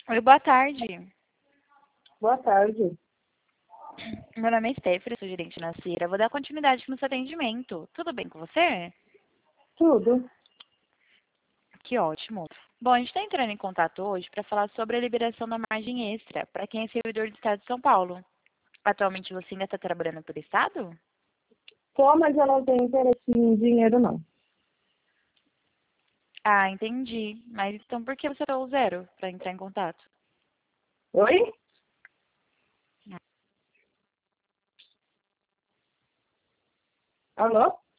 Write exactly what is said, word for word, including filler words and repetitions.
Oi, boa tarde. Boa tarde. Meu nome é Stephanie, sou gerente financeira. Vou dar continuidade no seu atendimento. Tudo bem com você? Tudo. Que ótimo. Bom, a gente está entrando em contato hoje para falar sobre a liberação da margem extra para quem é servidor do Estado de São Paulo. Atualmente você ainda está trabalhando pelo Estado? Tô, mas eu não tenho interesse em dinheiro, não. Ah, entendi. Mas então por que você usou o zero para entrar em contato? Oi? Alô?